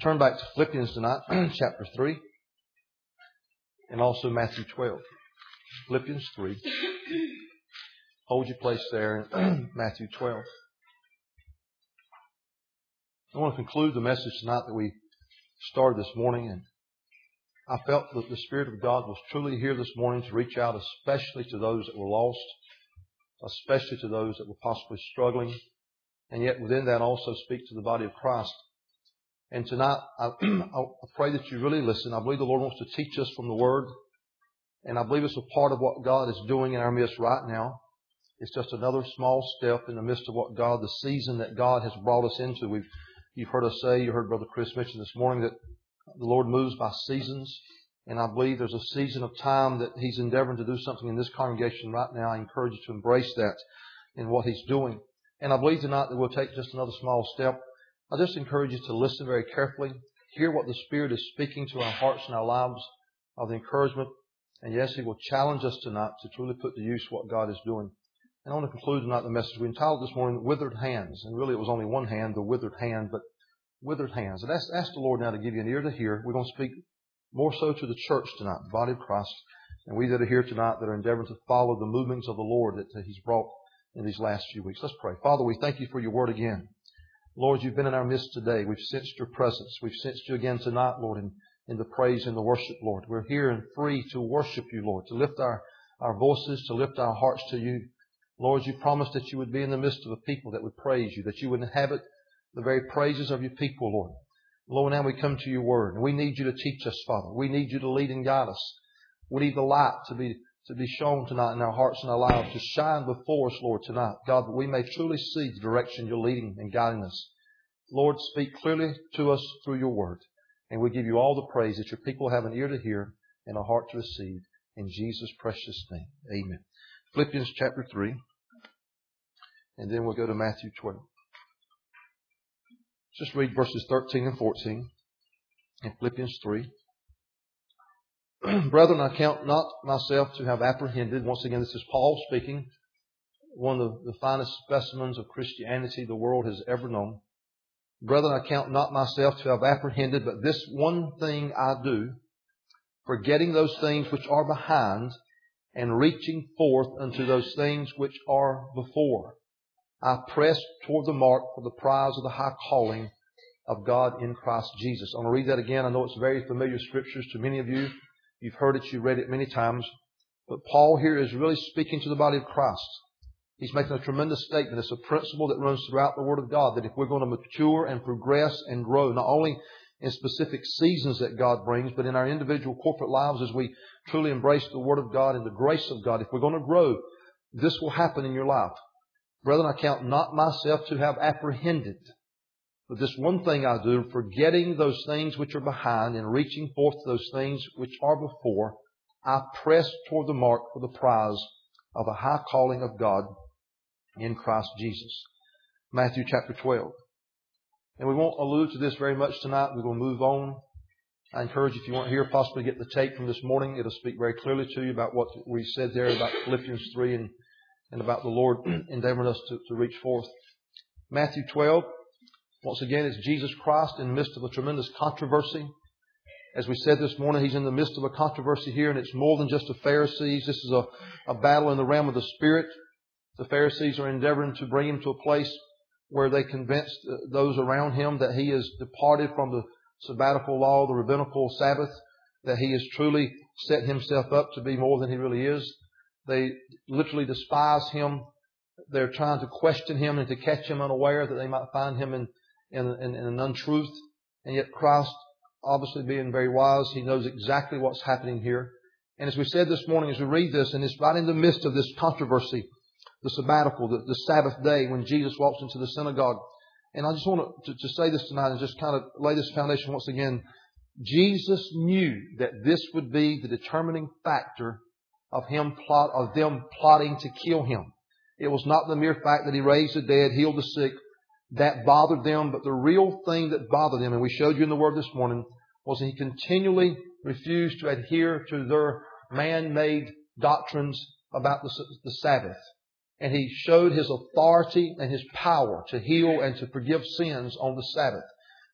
Turn back to Philippians tonight, chapter 3, and also Matthew 12. Philippians 3. Hold your place there in Matthew 12. I want to conclude the message tonight that we started this morning, and I felt that the Spirit of God was truly here this morning to reach out, especially to those that were lost, especially to those that were possibly struggling, and yet within that also speak to the body of Christ. And tonight, I pray that you really listen. I believe the Lord wants to teach us from the Word, and I believe it's a part of what God is doing in our midst right now. It's just another small step in the midst of what God, the season that God has brought us into. You've heard us say, you heard Brother Chris mention this morning that the Lord moves by seasons. And I believe there's a season of time that He's endeavoring to do something in this congregation right now. I encourage you to embrace that in what He's doing. And I believe tonight that we'll take just another small step. I just encourage you to listen very carefully, hear what the Spirit is speaking to our hearts and our lives of the encouragement. And yes, He will challenge us tonight to truly put to use what God is doing. And I want to conclude tonight the message we entitled this morning, Withered Hands. And really it was only one hand, the withered hand, but withered hands. And ask the Lord now to give you an ear to hear. We're going to speak more so to the church tonight, the body of Christ. And we that are here tonight that are endeavoring to follow the movements of the Lord that He's brought in these last few weeks. Let's pray. Father, we thank You for Your Word again. Lord, You've been in our midst today. We've sensed Your presence. We've sensed You again tonight, Lord, in the praise and the worship, Lord. We're here and free to worship You, Lord, to lift our voices, to lift our hearts to You. Lord, You promised that You would be in the midst of a people that would praise You, that You would inhabit the very praises of Your people, Lord. Lord, now we come to Your Word, and we need You to teach us, Father. We need You to lead and guide us. We need the light to be shown tonight in our hearts and our lives, to shine before us, Lord, tonight. God, that we may truly see the direction You're leading and guiding us. Lord, speak clearly to us through Your Word. And we give You all the praise that Your people have an ear to hear and a heart to receive. In Jesus' precious name, amen. Philippians chapter 3. And then we'll go to Matthew 12. Just read verses 13 and 14 in Philippians 3. Brethren, I count not myself to have apprehended. Once again, this is Paul speaking. One of the finest specimens of Christianity the world has ever known. Brethren, I count not myself to have apprehended, but this one thing I do, forgetting those things which are behind, and reaching forth unto those things which are before. I press toward the mark for the prize of the high calling of God in Christ Jesus. I'm going to read that again. I know it's very familiar scriptures to many of you. You've heard it, you've read it many times. But Paul here is really speaking to the body of Christ. He's making a tremendous statement. It's a principle that runs throughout the Word of God, that if we're going to mature and progress and grow, not only in specific seasons that God brings, but in our individual corporate lives as we truly embrace the Word of God and the grace of God, if we're going to grow, this will happen in your life. Brethren, I count not myself to have apprehended, but this one thing I do, forgetting those things which are behind and reaching forth to those things which are before, I press toward the mark for the prize of a high calling of God in Christ Jesus. Matthew chapter 12. And we won't allude to this very much tonight. We're going to move on. I encourage you, if you weren't here, possibly get the tape from this morning. It'll speak very clearly to you about what we said there about Philippians 3 and about the Lord endeavoring us to reach forth. Matthew 12. Once again, it's Jesus Christ in the midst of a tremendous controversy. As we said this morning, He's in the midst of a controversy here, and it's more than just the Pharisees. This is a battle in the realm of the Spirit. The Pharisees are endeavoring to bring Him to a place where they convince those around Him that He has departed from the sabbatical law, the rabbinical Sabbath, that He has truly set Himself up to be more than He really is. They literally despise Him. They're trying to question Him and to catch Him unaware, that they might find Him in an untruth. And yet Christ, obviously being very wise, He knows exactly what's happening here. And as we said this morning, as we read this, and it's right in the midst of this controversy, the sabbatical, the Sabbath day when Jesus walks into the synagogue. And I just want to say this tonight and just kind of lay this foundation once again. Jesus knew that this would be the determining factor of them plotting to kill Him. It was not the mere fact that He raised the dead, healed the sick, that bothered them, but the real thing that bothered them, and we showed you in the Word this morning, was that He continually refused to adhere to their man-made doctrines about the Sabbath. And He showed His authority and His power to heal and to forgive sins on the Sabbath.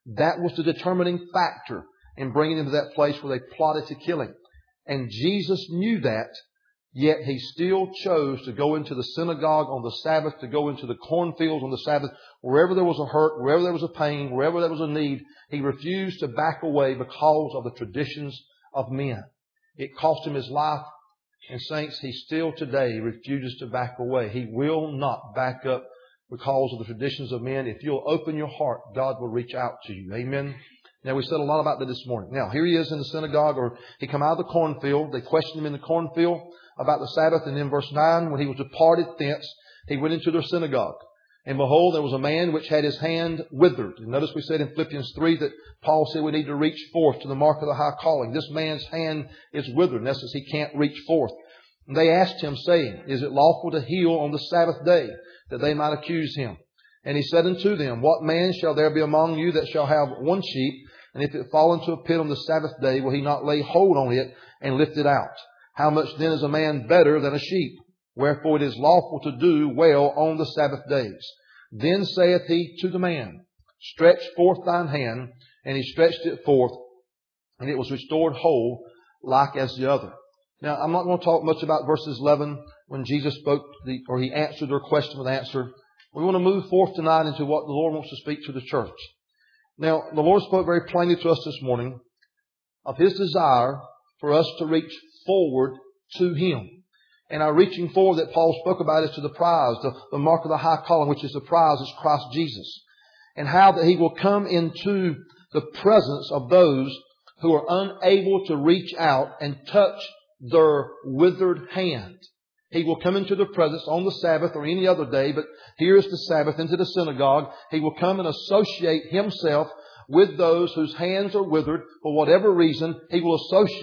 That was the determining factor in bringing him to that place where they plotted to kill him. And Jesus knew that, yet He still chose to go into the synagogue on the Sabbath, to go into the cornfields on the Sabbath. Wherever there was a hurt, wherever there was a pain, wherever there was a need, He refused to back away because of the traditions of men. It cost Him His life. And saints, He still today refuses to back away. He will not back up because of the traditions of men. If you'll open your heart, God will reach out to you. Amen. Now, we said a lot about that this morning. Now, here he is in the synagogue, or he come out of the cornfield. They questioned him in the cornfield about the Sabbath. And in verse 9, when he was departed thence, he went into their synagogue. And behold, there was a man which had his hand withered. And notice we said in Philippians 3 that Paul said we need to reach forth to the mark of the high calling. This man's hand is withered. In essence, he can't reach forth. And they asked him, saying, Is it lawful to heal on the Sabbath day, that they might accuse him? And he said unto them, What man shall there be among you that shall have one sheep, and if it fall into a pit on the Sabbath day, will he not lay hold on it and lift it out? How much then is a man better than a sheep? Wherefore it is lawful to do well on the Sabbath days. Then saith he to the man, Stretch forth thine hand. And he stretched it forth, and it was restored whole, like as the other. Now, I'm not going to talk much about verses 11 when Jesus spoke, or He answered their question with answer. We want to move forth tonight into what the Lord wants to speak to the church. Now, the Lord spoke very plainly to us this morning of His desire for us to reach forward to Him. And our reaching forward that Paul spoke about is to the prize, the mark of the high calling, which is the prize is Christ Jesus. And how that He will come into the presence of those who are unable to reach out and touch their withered hand. He will come into the presence on the Sabbath or any other day, but here is the Sabbath, into the synagogue. He will come and associate Himself with those whose hands are withered for whatever reason. He will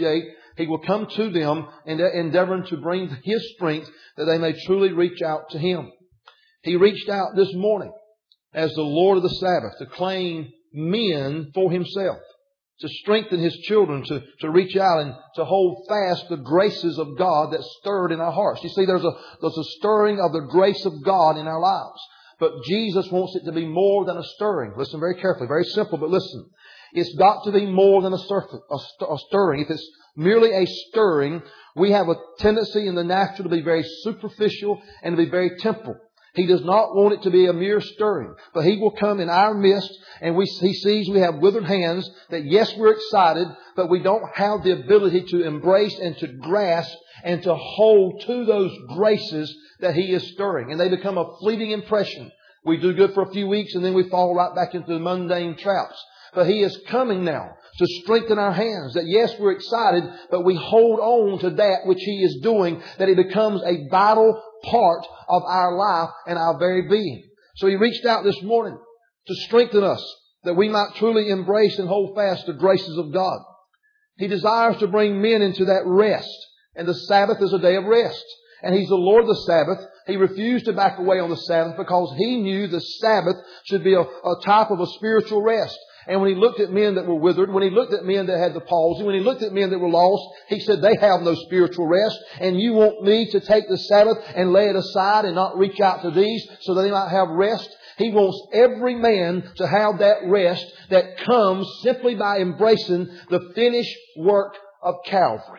come to them and endeavoring to bring His strength that they may truly reach out to Him. He reached out this morning as the Lord of the Sabbath to claim men for Himself, to strengthen His children, to reach out and to hold fast the graces of God that stirred in our hearts. You see, there's a stirring of the grace of God in our lives. But Jesus wants it to be more than a stirring. Listen very carefully. Very simple, but listen. It's got to be more than a stirring. If it's merely a stirring, we have a tendency in the natural to be very superficial and to be very temporal. He does not want it to be a mere stirring, but He will come in our midst, and He sees we have withered hands, that yes, we're excited, but we don't have the ability to embrace and to grasp and to hold to those graces that He is stirring. And they become a fleeting impression. We do good for a few weeks and then we fall right back into the mundane traps. But He is coming now to strengthen our hands. That yes, we're excited, but we hold on to that which He is doing, that it becomes a vital part of our life and our very being. So He reached out this morning to strengthen us, that we might truly embrace and hold fast the graces of God. He desires to bring men into that rest. And the Sabbath is a day of rest. And He's the Lord of the Sabbath. He refused to back away on the Sabbath because He knew the Sabbath should be a type of a spiritual rest. And when He looked at men that were withered, when He looked at men that had the palsy, when He looked at men that were lost, He said, they have no spiritual rest. And you want me to take the Sabbath and lay it aside and not reach out to these so that they might have rest? He wants every man to have that rest that comes simply by embracing the finished work of Calvary.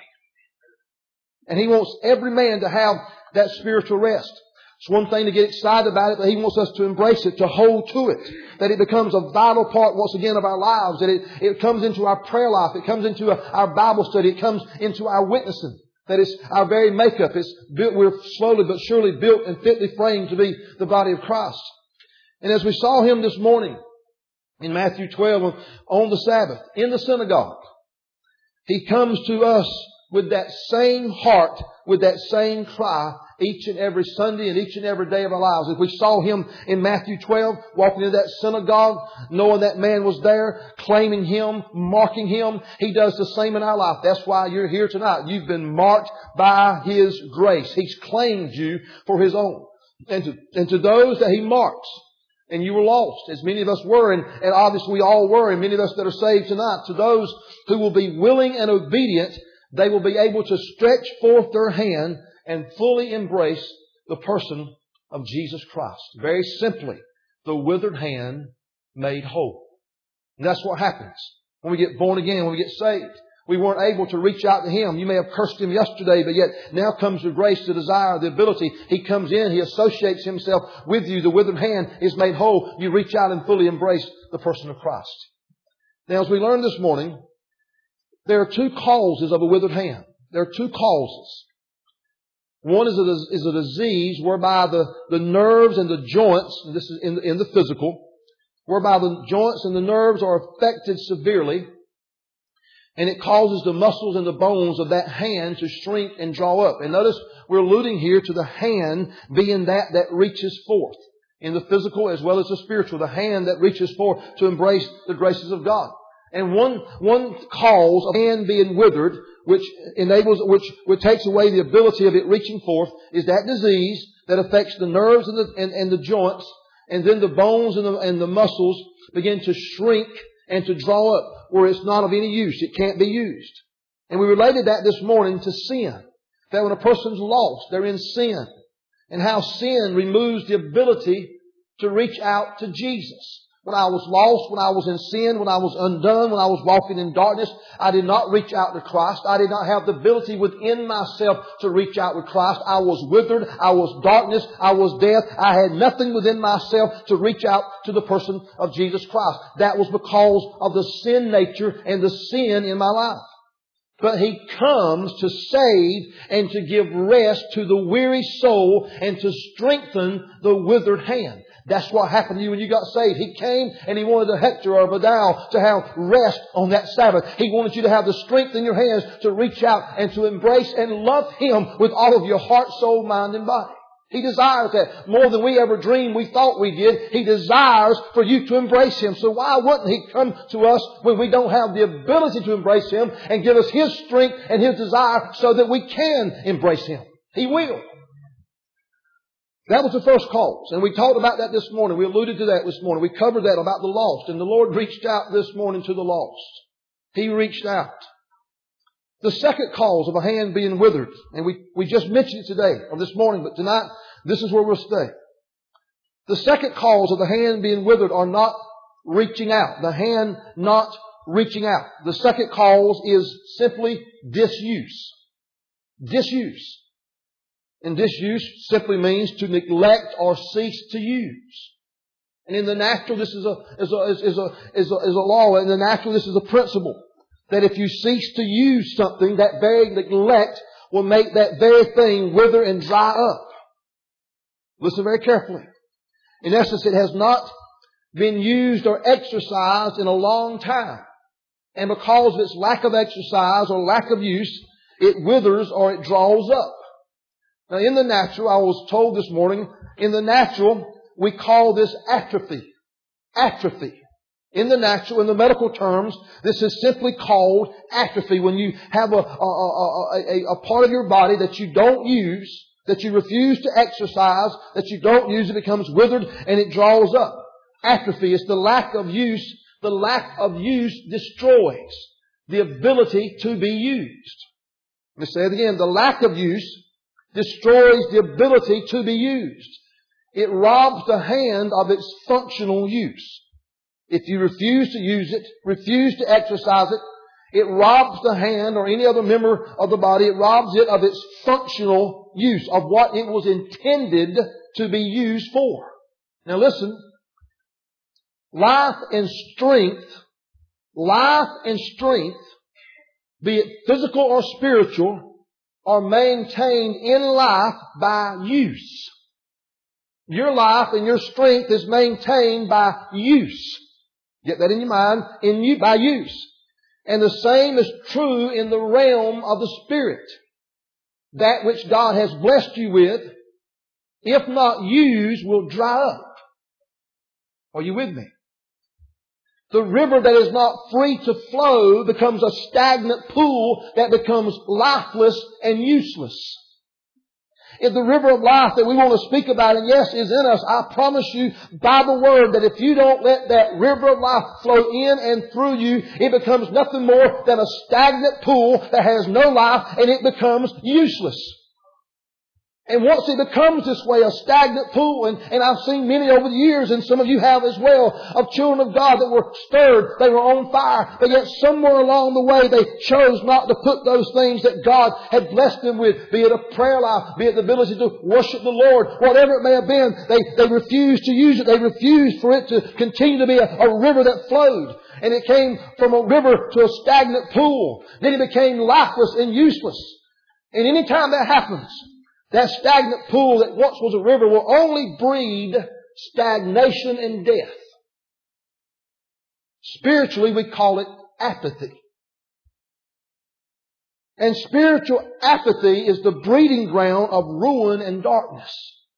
And He wants every man to have that spiritual rest. It's one thing to get excited about it, but He wants us to embrace it, to hold to it. That it becomes a vital part once again of our lives. That it comes into our prayer life. It comes into our Bible study. It comes into our witnessing. That it's our very makeup. It's built, we're slowly but surely built and fitly framed to be the body of Christ. And as we saw Him this morning in Matthew 12 on the Sabbath, in the synagogue, He comes to us with that same heart, with that same cry, each and every Sunday and each and every day of our lives. If we saw Him in Matthew 12, walking into that synagogue, knowing that man was there, claiming Him, marking Him, He does the same in our life. That's why you're here tonight. You've been marked by His grace. He's claimed you for His own. And to those that He marks, and you were lost, as many of us were, and obviously we all were, and many of us that are saved tonight, to those who will be willing and obedient, they will be able to stretch forth their hand and fully embrace the person of Jesus Christ. Very simply, the withered hand made whole. And that's what happens when we get born again, when we get saved. We weren't able to reach out to Him. You may have cursed Him yesterday, but yet now comes the grace, the desire, the ability. He comes in, He associates Himself with you. The withered hand is made whole. You reach out and fully embrace the person of Christ. Now, as we learned this morning, there are two causes of a withered hand. There are two causes. One is a disease whereby the nerves and the joints, and this is in the physical, whereby the joints and the nerves are affected severely, and it causes the muscles and the bones of that hand to shrink and draw up. And notice we're alluding here to the hand being that reaches forth in the physical as well as the spiritual. The hand that reaches forth to embrace the graces of God. And one cause of hand being withered, which takes away the ability of it reaching forth, is that disease that affects the nerves and the joints, and then the bones and the muscles begin to shrink and to draw up where it's not of any use. It can't be used. And we related that this morning to sin. That when a person's lost, they're in sin. And how sin removes the ability to reach out to Jesus. When I was lost, when I was in sin, when I was undone, when I was walking in darkness, I did not reach out to Christ. I did not have the ability within myself to reach out with Christ. I was withered. I was darkness. I was death. I had nothing within myself to reach out to the person of Jesus Christ. That was because of the sin nature and the sin in my life. But He comes to save and to give rest to the weary soul and to strengthen the withered hand. That's what happened to you when you got saved. He came and He wanted a Hector or a Vidal to have rest on that Sabbath. He wanted you to have the strength in your hands to reach out and to embrace and love Him with all of your heart, soul, mind, and body. He desires that more than we ever dreamed we thought we did. He desires for you to embrace Him. So why wouldn't He come to us when we don't have the ability to embrace Him and give us His strength and His desire so that we can embrace Him? He will. That was the first cause. And we talked about that this morning. We alluded to that this morning. We covered that about the lost. And the Lord reached out this morning to the lost. He reached out. The second cause of a hand being withered, and we just mentioned it today or this morning, but tonight, this is where we'll stay. The second cause of the hand being withered are not reaching out. The hand not reaching out. The second cause is simply disuse. Disuse. And disuse simply means to neglect or cease to use. And in the natural, this is a law. In the natural, this is a principle. That if you cease to use something, that very neglect will make that very thing wither and dry up. Listen very carefully. In essence, it has not been used or exercised in a long time. And because of its lack of exercise or lack of use, it withers or it draws up. Now in the natural, I was told this morning, in the natural, we call this atrophy. Atrophy. In the natural, in the medical terms, this is simply called atrophy. When you have a part of your body that you don't use, that you refuse to exercise, that you don't use, it becomes withered and it draws up. Atrophy is the lack of use. The lack of use destroys the ability to be used. Let me say it again. The lack of use destroys the ability to be used. It robs the hand of its functional use. If you refuse to use it, refuse to exercise it, it robs the hand or any other member of the body, it robs it of its functional use, of what it was intended to be used for. Now listen, life and strength, be it physical or spiritual, are maintained in life by use. Your life and your strength is maintained by use. Get that in your mind, by use. And the same is true in the realm of the Spirit. That which God has blessed you with, if not used, will dry up. Are you with me? The river that is not free to flow becomes a stagnant pool that becomes lifeless and useless. If the river of life that we want to speak about, and yes, is in us, I promise you by the Word that if you don't let that river of life flow in and through you, it becomes nothing more than a stagnant pool that has no life and it becomes useless. And once it becomes this way, a stagnant pool, and I've seen many over the years, and some of you have as well, of children of God that were stirred, they were on fire, but yet somewhere along the way they chose not to put those things that God had blessed them with, be it a prayer life, be it the ability to worship the Lord, whatever it may have been, they refused to use it. They refused for it to continue to be a river that flowed. And it came from a river to a stagnant pool. Then it became lifeless and useless. And any time that happens, that stagnant pool that once was a river will only breed stagnation and death. Spiritually, we call it apathy. And spiritual apathy is the breeding ground of ruin and darkness.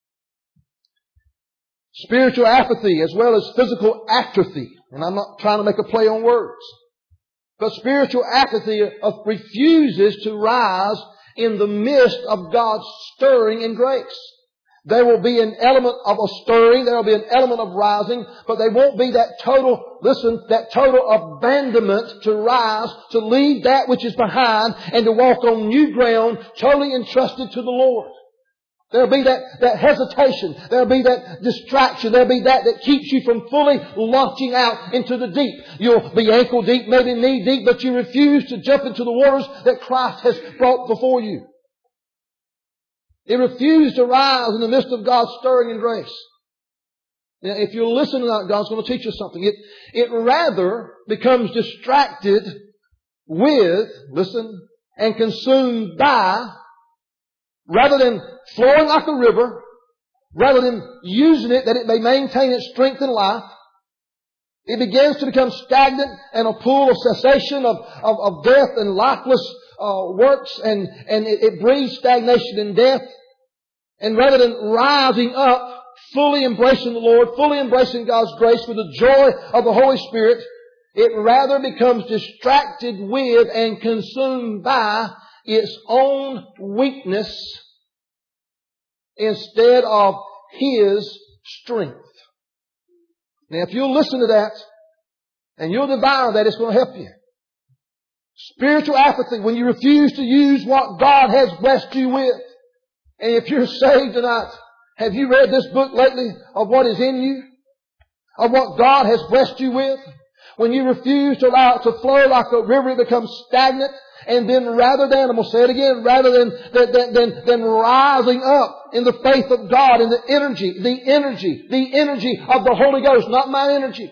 Spiritual apathy as well as physical atrophy. And I'm not trying to make a play on words. But spiritual apathy refuses to rise in the midst of God's stirring and grace. There will be an element of a stirring, there will be an element of rising, but there won't be that total abandonment to rise, to leave that which is behind and to walk on new ground, totally entrusted to the Lord. There'll be that hesitation. There'll be that distraction. There'll be that keeps you from fully launching out into the deep. You'll be ankle deep, maybe knee deep, but you refuse to jump into the waters that Christ has brought before you. It refuses to rise in the midst of God's stirring and grace. Now, if you listen to that, God's going to teach you something. It rather becomes distracted with, listen, and consumed by, rather than flowing like a river, rather than using it that it may maintain its strength in life, it begins to become stagnant and a pool of cessation of death and lifeless works, and it breeds stagnation and death. And rather than rising up, fully embracing the Lord, fully embracing God's grace with the joy of the Holy Spirit, it rather becomes distracted with and consumed by its own weakness instead of His strength. Now, if you'll listen to that and you'll devour that, it's going to help you. Spiritual apathy, when you refuse to use what God has blessed you with. And if you're saved tonight, have you read this book lately of what is in you? Of what God has blessed you with? When you refuse to allow it to flow like a river, it becomes stagnant. And then rather than, I'm going to say it again, rather than rising up in the faith of God, in the energy of the Holy Ghost, not my energy.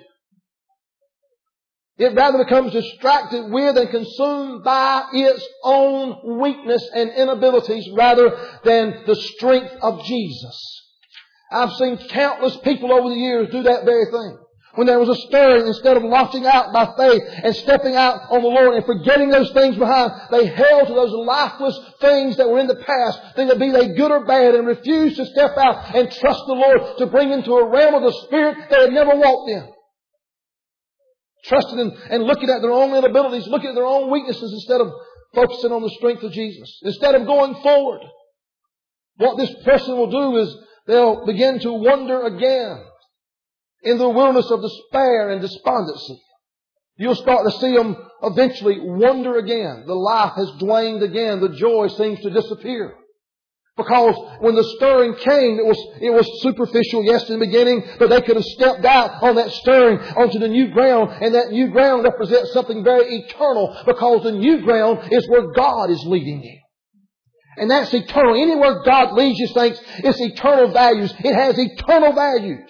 It rather becomes distracted with and consumed by its own weakness and inabilities rather than the strength of Jesus. I've seen countless people over the years do that very thing. When there was a stirring, instead of launching out by faith and stepping out on the Lord and forgetting those things behind, they held to those lifeless things that were in the past, be they good or bad, and refused to step out and trust the Lord to bring into a realm of the Spirit they had never walked in. Trusting and looking at their own inabilities, looking at their own weaknesses instead of focusing on the strength of Jesus. Instead of going forward, what this person will do is they'll begin to wander again in the wilderness of despair and despondency. You'll start to see them eventually wander again. The life has waned again. The joy seems to disappear. Because when the stirring came, it was superficial, yes, in the beginning, but they could have stepped out on that stirring onto the new ground, and that new ground represents something very eternal, because the new ground is where God is leading you. And that's eternal. Anywhere God leads you, saints, it's eternal values. It has eternal values.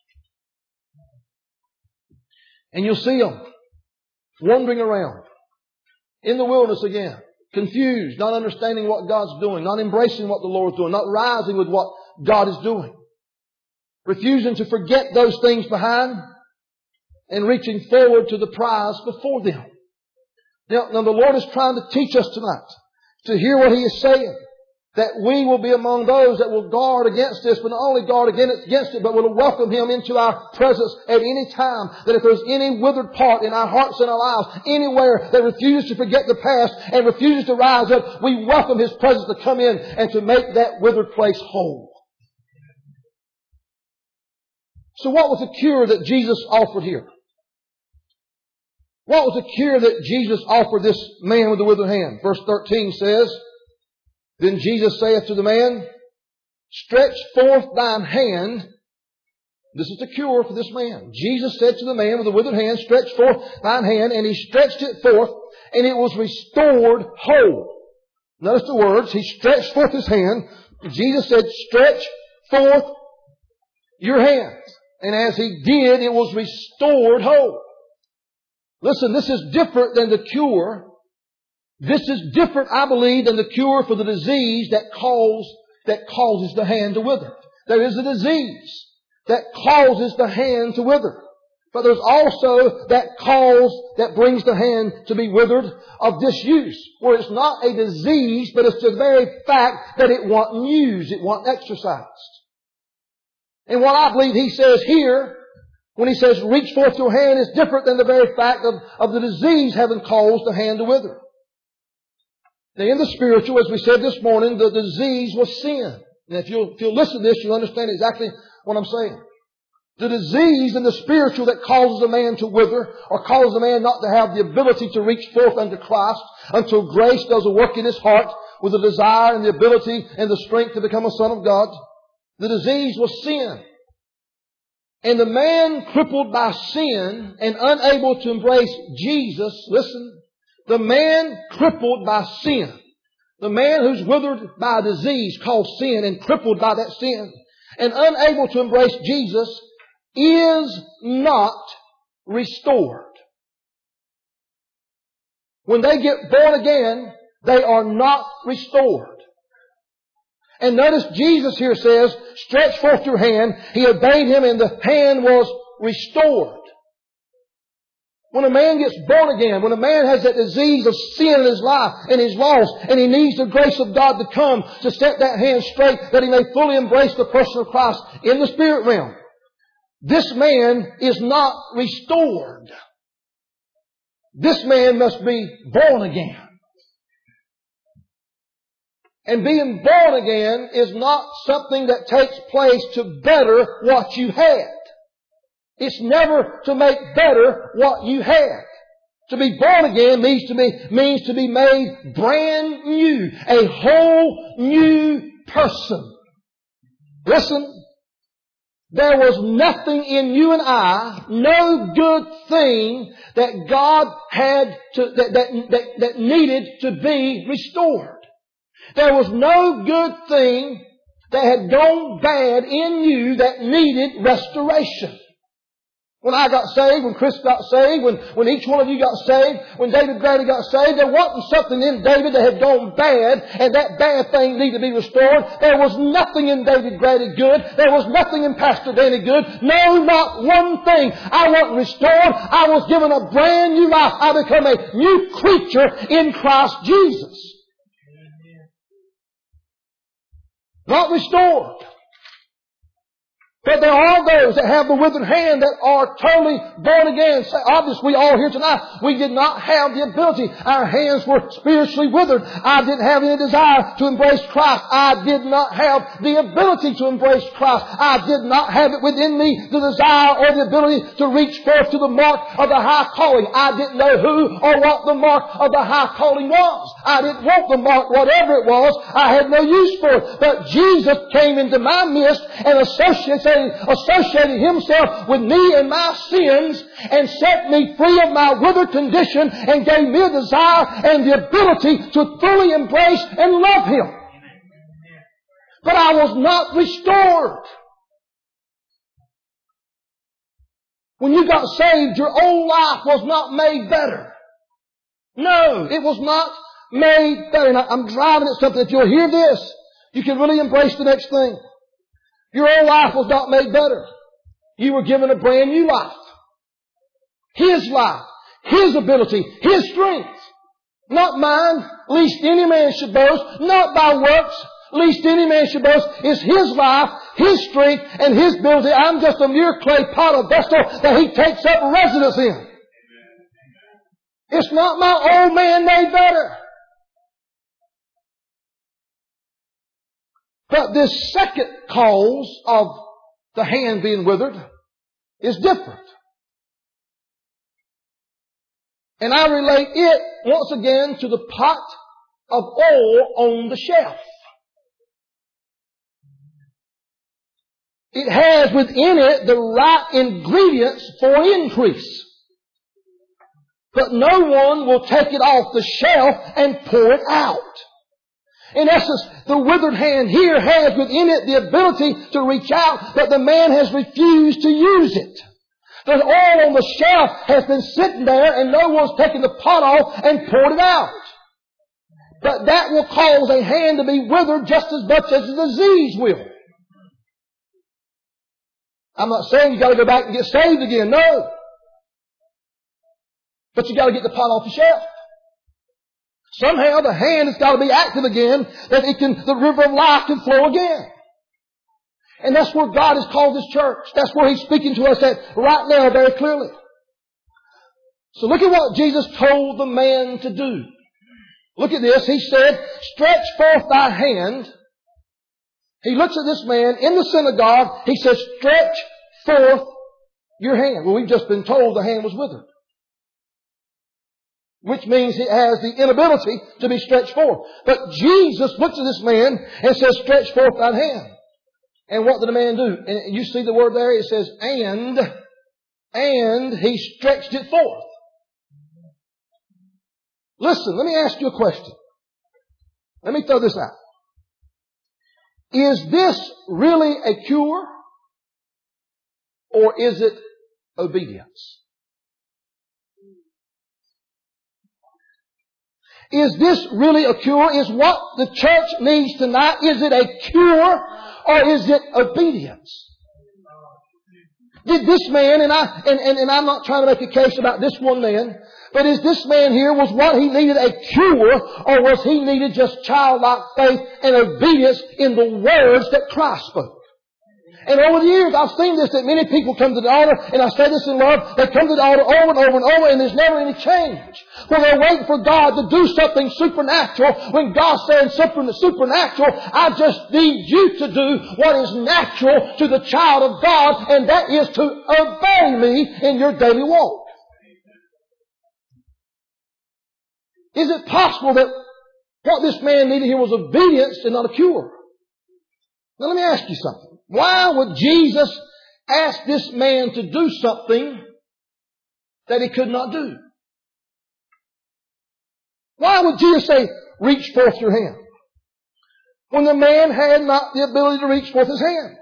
And you'll see them wandering around in the wilderness again. Confused, not understanding what God's doing, not embracing what the Lord's doing, not rising with what God is doing. Refusing to forget those things behind and reaching forward to the prize before them. Now the Lord is trying to teach us tonight to hear what He is saying. That we will be among those that will guard against this, but not only guard against it, but will welcome Him into our presence at any time. That if there's any withered part in our hearts and our lives, anywhere that refuses to forget the past and refuses to rise up, we welcome His presence to come in and to make that withered place whole. So what was the cure that Jesus offered here? What was the cure that Jesus offered this man with the withered hand? Verse 13 says, Then Jesus saith to the man, stretch forth thine hand. This is the cure for this man. Jesus said to the man with the withered hand, stretch forth thine hand, and he stretched it forth, and it was restored whole. Notice the words. He stretched forth his hand. Jesus said, stretch forth your hands. And as he did, it was restored whole. Listen, this is different than the cure. This is different, I believe, than the cure for the disease that causes the hand to wither. There is a disease that causes the hand to wither. But there's also that cause that brings the hand to be withered of disuse, where it's not a disease, but it's the very fact that it wasn't used, it wasn't exercised. And what I believe he says here, when he says reach forth your hand, is different than the very fact of the disease having caused the hand to wither. Now in the spiritual, as we said this morning, the disease was sin. And if you'll listen to this, you'll understand exactly what I'm saying. The disease in the spiritual that causes a man to wither or causes a man not to have the ability to reach forth unto Christ until grace does a work in his heart with the desire and the ability and the strength to become a son of God. The disease was sin. And the man crippled by sin and unable to embrace Jesus, listen, the man crippled by sin, the man who's withered by a disease called sin and crippled by that sin and unable to embrace Jesus is not restored. When they get born again, they are not restored. And notice Jesus here says, stretch forth your hand. He obeyed him and the hand was restored. When a man gets born again, when a man has that disease of sin in his life and he's lost and he needs the grace of God to come to set that hand straight that he may fully embrace the person of Christ in the spirit realm, this man is not restored. This man must be born again. And being born again is not something that takes place to better what you had. It's never to make better what you had. To be born again means to be made brand new. A whole new person. Listen. There was nothing in you and I, no good thing that God had to, that needed to be restored. There was no good thing that had gone bad in you that needed restoration. When I got saved, when Chris got saved, when each one of you got saved, when David Grady got saved, there wasn't something in David that had gone bad and that bad thing needed to be restored. There was nothing in David Grady good. There was nothing in Pastor Danny good. No, not one thing. I wasn't restored. I was given a brand new life. I become a new creature in Christ Jesus. Not restored. But there are those that have the withered hand that are totally born again. Obviously, we all here tonight, we did not have the ability. Our hands were spiritually withered. I didn't have any desire to embrace Christ. I did not have the ability to embrace Christ. I did not have it within me, the desire or the ability to reach forth to the mark of the high calling. I didn't know who or what the mark of the high calling was. I didn't want the mark, whatever it was. I had no use for it. But Jesus came into my midst and associated himself with me and my sins and set me free of my withered condition and gave me a desire and the ability to fully embrace and love him. But I was not restored. When you got saved, your old life was not made better. No, it was not made better. And I'm driving at something. If you'll hear this, you can really embrace the next thing. Your old life was not made better. You were given a brand new life. His life, His ability, His strength. Not mine, lest any man should boast. Not by works, lest any man should boast. It's His life, His strength, and His ability. I'm just a mere clay pot or vessel that He takes up residence in. It's not my old man made better. But this second cause of the hand being withered is different. And I relate it once again to the pot of oil on the shelf. It has within it the right ingredients for increase. But no one will take it off the shelf and pour it out. In essence, the withered hand here has within it the ability to reach out, but the man has refused to use it. The oil on the shelf has been sitting there and no one's taken the pot off and poured it out. But that will cause a hand to be withered just as much as the disease will. I'm not saying you've got to go back and get saved again, no. But you've got to get the pot off the shelf. Somehow the hand has got to be active again, that the river of life can flow again. And that's where God has called His church. That's where He's speaking to us at right now very clearly. So look at what Jesus told the man to do. Look at this. He said, stretch forth thy hand. He looks at this man in the synagogue. He says, stretch forth your hand. Well, we've just been told the hand was withered. Which means it has the inability to be stretched forth. But Jesus looks at this man and says, stretch forth thine hand. And what did the man do? And you see the word there? It says, and he stretched it forth. Listen, let me ask you a question. Let me throw this out. Is this really a cure? Or is it obedience? Is this really a cure? Is what the church needs tonight, is it a cure or is it obedience? Did this man, and I'm not trying to make a case about this one man, but is this man here, was what he needed a cure or was he needed just childlike faith and obedience in the words that Christ spoke? And over the years, I've seen this, that many people come to the altar, and I say this in love, they come to the altar over and over and over, and there's never any change. Well, they're waiting for God to do something supernatural. When God's saying supernatural, I just need you to do what is natural to the child of God, and that is to obey me in your daily walk. Is it possible that what this man needed here was obedience and not a cure? Now let me ask you something. Why would Jesus ask this man to do something that he could not do? Why would Jesus say, reach forth your hand, when the man had not the ability to reach forth his hand?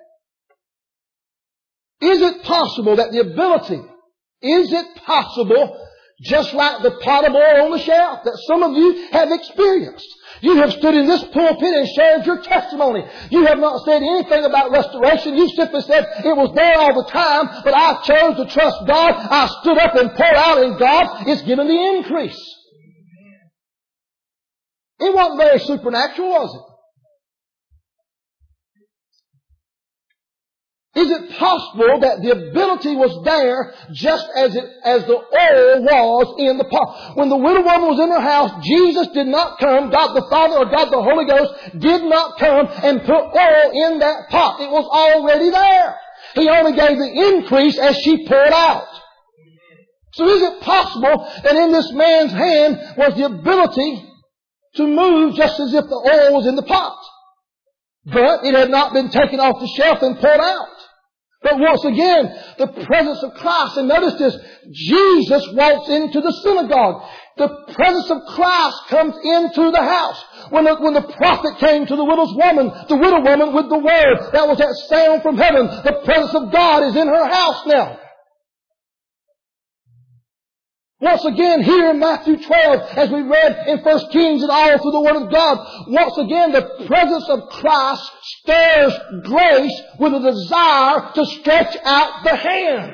Is it possible that the ability, is it possible, just like the pot of oil on the shelf that some of you have experienced? You have stood in this pulpit and shared your testimony. You have not said anything about restoration. You simply said it was there all the time, but I chose to trust God. I stood up and poured out, and God is giving the increase. It wasn't very supernatural, was it? Is it possible that the ability was there just as the oil was in the pot? When the widow woman was in her house, Jesus did not come, God the Father or God the Holy Ghost did not come and put oil in that pot. It was already there. He only gave the increase as she poured out. So is it possible that in this man's hand was the ability to move just as if the oil was in the pot? But it had not been taken off the shelf and poured out. But once again, the presence of Christ. And notice this, Jesus walks into the synagogue. The presence of Christ comes into the house. When the prophet came to the widow woman with the word, that was that sound from heaven. The presence of God is in her house now. Once again, here in Matthew 12, as we read in 1 Kings and all through the Word of God, once again, the presence of Christ stirs grace with a desire to stretch out the hand.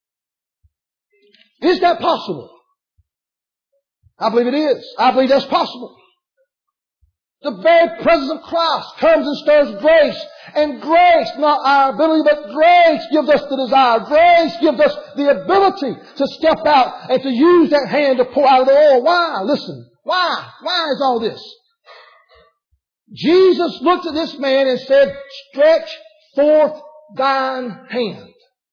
Is that possible? I believe it is. I believe that's possible. The very presence of Christ comes and stirs grace. And grace, not our ability, but grace gives us the desire. Grace gives us the ability to step out and to use that hand to pour out of the oil. Why? Listen. Why? Why is all this? Jesus looked at this man and said, stretch forth thine hand.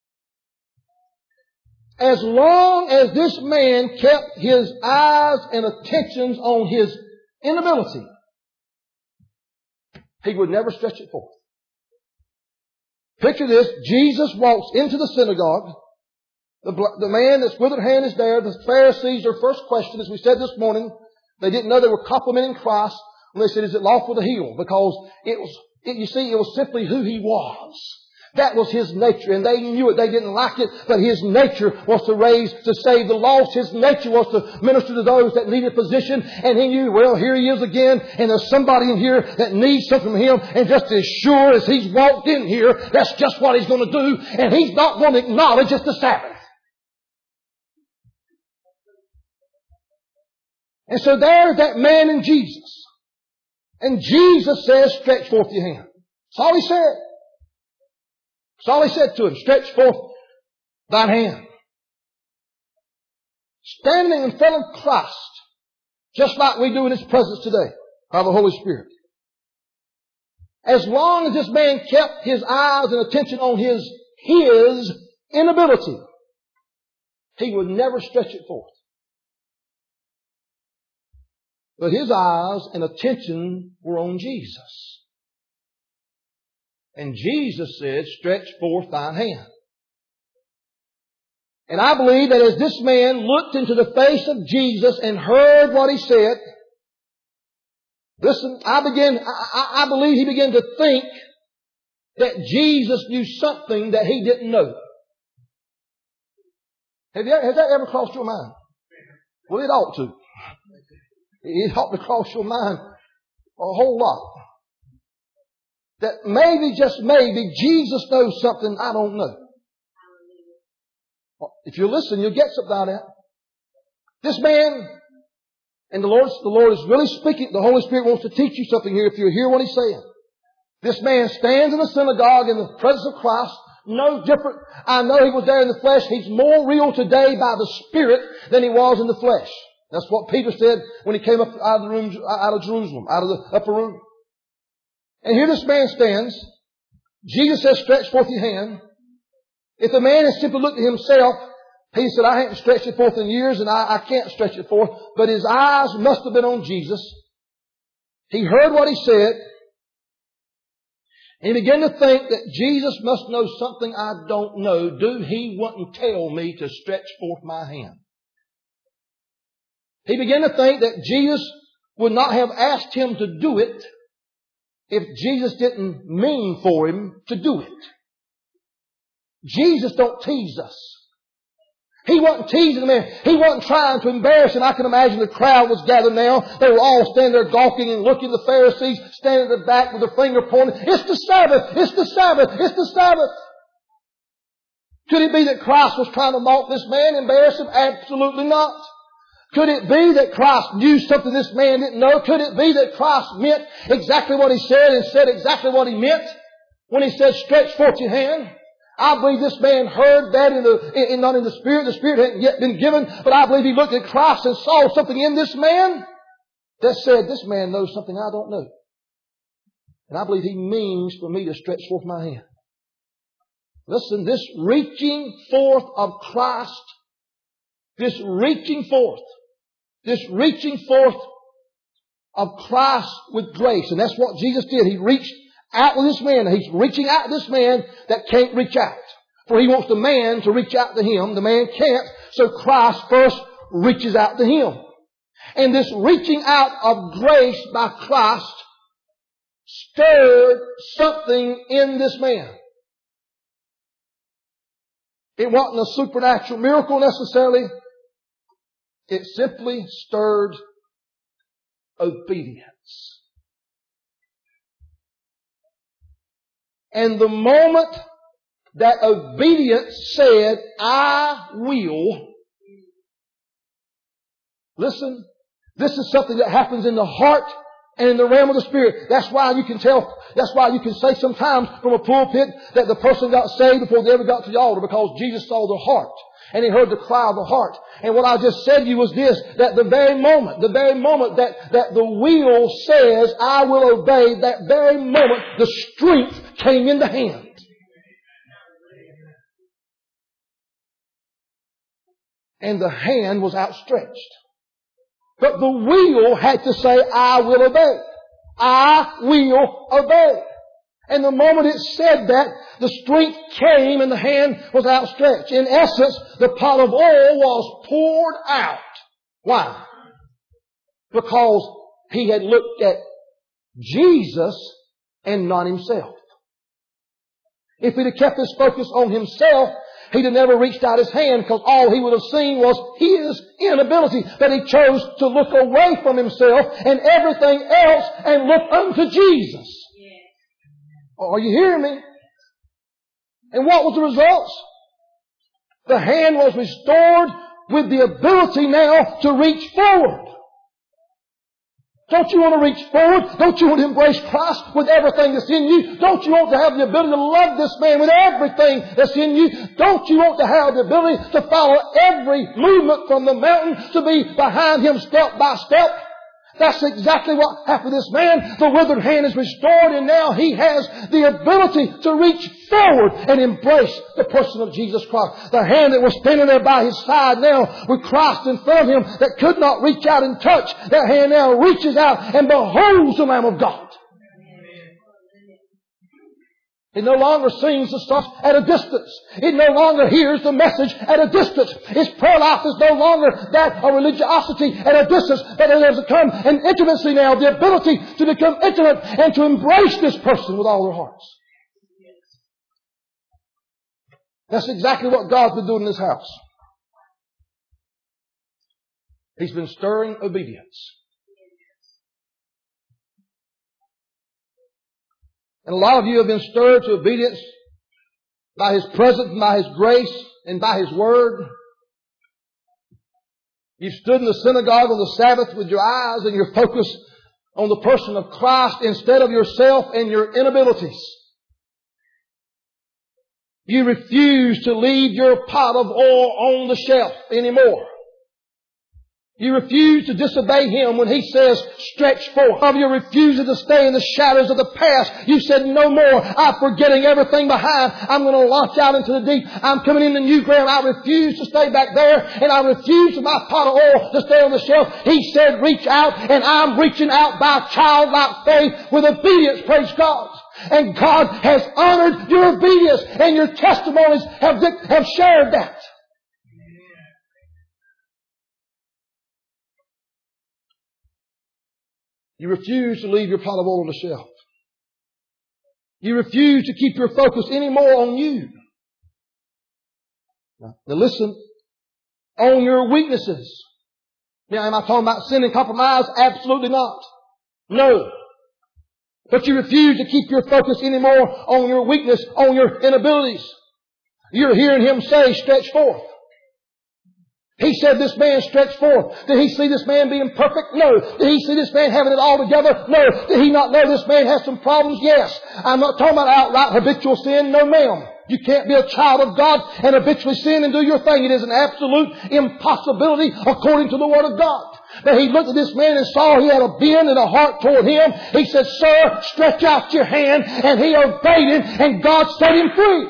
As long as this man kept his eyes and attentions on his inability, he would never stretch it forth. Picture this. Jesus walks into the synagogue. The man that's withered hand is there. The Pharisees, their first question, as we said this morning, they didn't know they were complimenting Christ when they said, is it lawful to heal? Because it was simply who He was. That was His nature, and they knew it. They didn't like it, but His nature was to save the lost. His nature was to minister to those that needed position. And He knew, well, here He is again, and there's somebody in here that needs something from Him. And just as sure as He's walked in here, that's just what He's going to do. And He's not going to acknowledge it's the Sabbath. And so there's that man in Jesus. And Jesus says, stretch forth your hand. That's all He said. That's all He said to him. Stretch forth thine hand. Standing in front of Christ, just like we do in His presence today, by the Holy Spirit. As long as this man kept his eyes and attention on his inability, he would never stretch it forth. But his eyes and attention were on Jesus. And Jesus said, stretch forth thine hand. And I believe that as this man looked into the face of Jesus and heard what He said, listen, I believe he began to think that Jesus knew something that he didn't know. Has that ever crossed your mind? Well, it ought to. It ought to cross your mind a whole lot. That maybe, just maybe, Jesus knows something I don't know. If you listen, you'll get something out of that. This man, and the Lord is really speaking. The Holy Spirit wants to teach you something here if you hear what He's saying. This man stands in the synagogue in the presence of Christ. No different. I know he was there in the flesh. He's more real today by the Spirit than he was in the flesh. That's what Peter said when he came up out of Jerusalem, out of the upper room. And here this man stands. Jesus says, stretch forth your hand. If the man had simply looked at himself, he said, I haven't stretched it forth in years and I can't stretch it forth. But his eyes must have been on Jesus. He heard what He said. And he began to think that Jesus must know something I don't know. Do He wouldn't tell me to stretch forth my hand? He began to think that Jesus would not have asked him to do it if Jesus didn't mean for him to do it. Jesus don't tease us. He wasn't teasing the man. He wasn't trying to embarrass him. I can imagine the crowd was gathered now. They were all standing there gawking and looking at the Pharisees, standing at the back with their finger pointing. It's the Sabbath! It's the Sabbath! It's the Sabbath! Could it be that Christ was trying to mock this man, embarrass him? Absolutely not. Could it be that Christ knew something this man didn't know? Could it be that Christ meant exactly what He said and said exactly what He meant when He said, stretch forth your hand? I believe this man heard that not in the Spirit. The Spirit hadn't yet been given, but I believe he looked at Christ and saw something in this man that said, this man knows something I don't know. And I believe He means for me to stretch forth my hand. Listen, this reaching forth of Christ, this reaching forth of Christ with grace. And that's what Jesus did. He reached out with this man. He's reaching out to this man that can't reach out. For He wants the man to reach out to Him. The man can't. So Christ first reaches out to him. And this reaching out of grace by Christ stirred something in this man. It wasn't a supernatural miracle necessarily. It simply stirred obedience. And the moment that obedience said, I will, listen, this is something that happens in the heart and in the realm of the Spirit. That's why you can say sometimes from a pulpit that the person got saved before they ever got to the altar, because Jesus saw the heart. And He heard the cry of the heart. And what I just said to you was this, that the very moment that the will says, I will obey, that very moment the strength came in the hand. And the hand was outstretched. But the will had to say, I will obey. I will obey. And the moment it said that, the strength came and the hand was outstretched. In essence, the pot of oil was poured out. Why? Because he had looked at Jesus and not himself. If he'd have kept his focus on himself, he'd have never reached out his hand, because all he would have seen was his inability. But he chose to look away from himself and everything else and look unto Jesus. Are you hearing me? And what was the results? The hand was restored with the ability now to reach forward. Don't you want to reach forward? Don't you want to embrace Christ with everything that's in you? Don't you want to have the ability to love this man with everything that's in you? Don't you want to have the ability to follow every movement from the mountain, to be behind him step by step? That's exactly what happened to this man. The withered hand is restored, and now he has the ability to reach forward and embrace the person of Jesus Christ. The hand that was standing there by his side now with Christ in front of him, that could not reach out and touch, that hand now reaches out and beholds the Lamb of God. It no longer sings the songs at a distance. It no longer hears the message at a distance. Its prayer life is no longer that of religiosity at a distance, but it has become an intimacy now, the ability to become intimate and to embrace this person with all their hearts. That's exactly what God's been doing in this house. He's been stirring obedience. And a lot of you have been stirred to obedience by His presence, by His grace, and by His Word. You've stood in the synagogue on the Sabbath with your eyes and your focus on the person of Christ instead of yourself and your inabilities. You refuse to leave your pot of oil on the shelf anymore. You refuse to disobey Him when He says, stretch forth. Of your refusal to stay in the shadows of the past. You said, no more. I'm forgetting everything behind. I'm going to launch out into the deep. I'm coming into new ground. I refuse to stay back there. And I refuse for my pot of oil to stay on the shelf. He said, reach out. And I'm reaching out by childlike faith with obedience. Praise God. And God has honored your obedience. And your testimonies have shared that. You refuse to leave your pot of oil on the shelf. You refuse to keep your focus any more on you. Now listen, on your weaknesses. Now, am I talking about sin and compromise? Absolutely not. No. But you refuse to keep your focus any more on your weakness, on your inabilities. You're hearing Him say, stretch forth. He said this man stretched forth. Did He see this man being perfect? No. Did He see this man having it all together? No. Did He not know this man has some problems? Yes. I'm not talking about outright habitual sin. No, ma'am. You can't be a child of God and habitually sin and do your thing. It is an absolute impossibility according to the Word of God. But He looked at this man and saw he had a bend and a heart toward him. He said, sir, stretch out your hand. And he obeyed Him, and God set him free.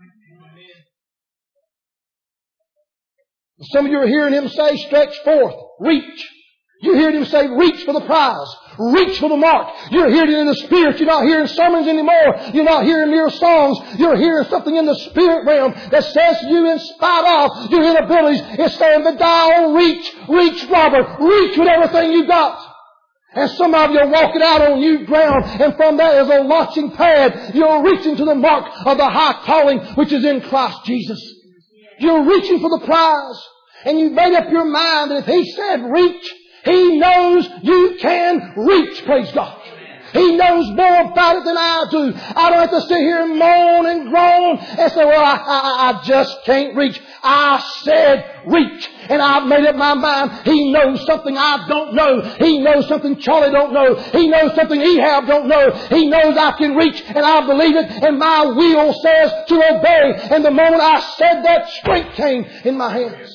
Some of you are hearing Him say, stretch forth, reach. You're hearing Him say, reach for the prize. Reach for the mark. You're hearing it in the Spirit. You're not hearing sermons anymore. You're not hearing mere songs. You're hearing something in the Spirit realm that says to you, in spite of your inabilities, it's saying, the dial, reach, Robert, reach with everything you got. And some of you are walking out on new ground, and from that as a launching pad, you're reaching to the mark of the high calling which is in Christ Jesus. You're reaching for the prize. And you've made up your mind that if He said reach, He knows you can reach. Praise God. He knows more about it than I do. I don't have to sit here and moan and groan and say, well, I just can't reach. I said reach. And I've made up my mind. He knows something I don't know. He knows something Charlie don't know. He knows something Ehab don't know. He knows I can reach, and I believe it, and my will says to obey. And the moment I said that, strength came in my hands.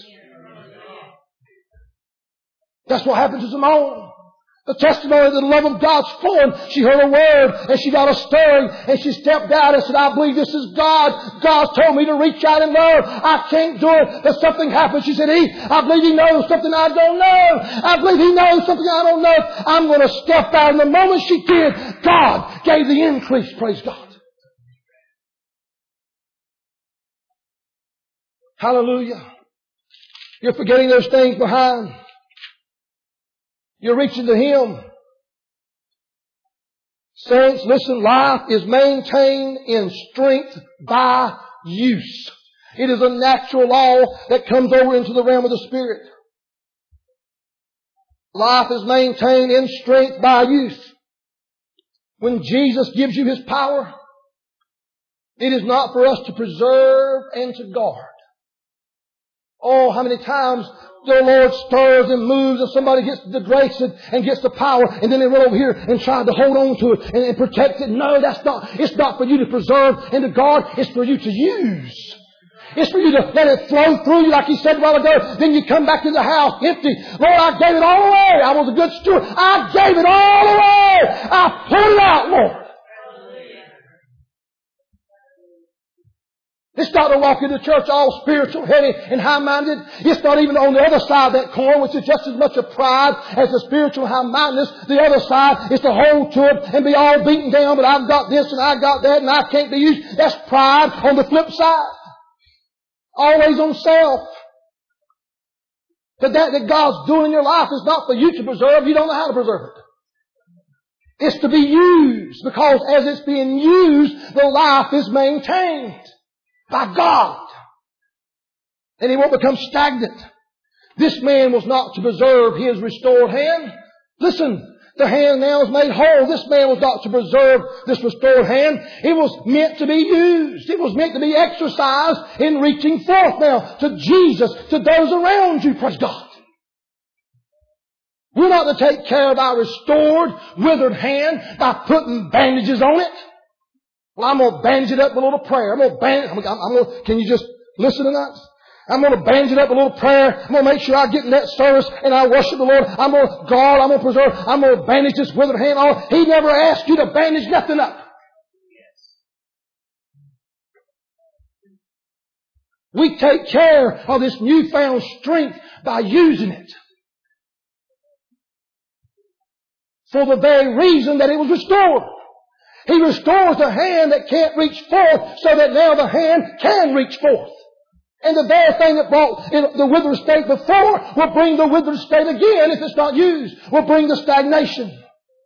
That's what happened to Simone. The testimony of the love of God's flowing. She heard a word and she got a stirring and she stepped out and said, I believe this is God. God told me to reach out in love. I can't do it, but something happened. She said, I believe He knows something I don't know. I believe He knows something I don't know. I'm going to step out. And the moment she did, God gave the increase. Praise God. Hallelujah. You're forgetting those things behind. You're reaching to Him. Saints, listen, life is maintained in strength by use. It is a natural law that comes over into the realm of the Spirit. Life is maintained in strength by use. When Jesus gives you His power, it is not for us to preserve and to guard. Oh, how many times the Lord stirs and moves and somebody gets the grace and gets the power and then they run over here and try to hold on to it and protect it. No, it's not for you to preserve and to guard. It's for you to use. It's for you to let it flow through you like He said a while ago. Then you come back to the house empty. Lord, I gave it all away. I was a good steward. I gave it all away. I poured it out, Lord. It's not to walk into church all spiritual, heavy, and high-minded. It's not even on the other side of that coin, which is just as much a pride as the spiritual high-mindedness. The other side is to hold to it and be all beaten down, but I've got this and I got that and I can't be used. That's pride on the flip side. Always on self. But that God's doing in your life is not for you to preserve. You don't know how to preserve it. It's to be used, because as it's being used, the life is maintained by God. And he won't become stagnant. This man was not to preserve his restored hand. Listen, the hand now is made whole. This man was not to preserve this restored hand. It was meant to be used. It was meant to be exercised in reaching forth now to Jesus, to those around you. Praise God. We're not to take care of our restored, withered hand by putting bandages on it. Well, I'm going to bandage it up with a little prayer. Can you just listen to that? I'm going to bandage it up with a little prayer. I'm going to make sure I get in that service and I worship the Lord. I'm going to guard. I'm going to preserve. I'm going to bandage this withered hand on. He never asked you to bandage nothing up. We take care of this newfound strength by using it. For the very reason that it was restored. He restores the hand that can't reach forth so that now the hand can reach forth. And the very thing that brought the withered state before will bring the withered state again if it's not used. Will bring the stagnation.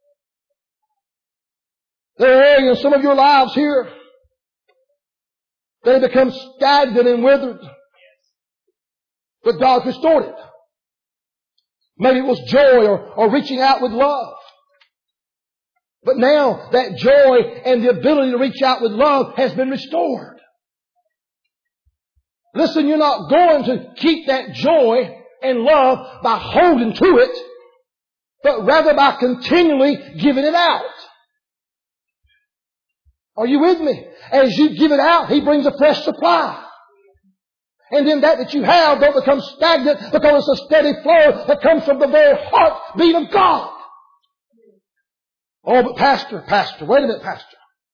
There are areas in some of your lives here that have become stagnant and withered. But God's restored it. Maybe it was joy or reaching out with love. But now that joy and the ability to reach out with love has been restored. Listen, you're not going to keep that joy and love by holding to it, but rather by continually giving it out. Are you with me? As you give it out, He brings a fresh supply. And then that you have don't become stagnant, because it's a steady flow that comes from the very heartbeat of God. Oh, but Pastor, wait a minute, Pastor.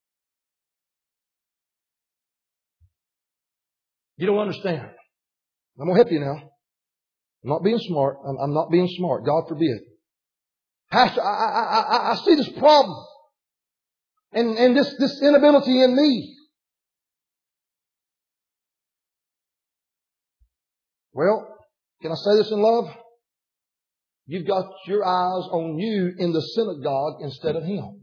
You don't understand. I'm going to help you now. I'm not being smart. I'm not being smart. God forbid. Pastor, I see this problem. And this inability in me. Well, can I say this in love? You've got your eyes on you in the synagogue instead of Him.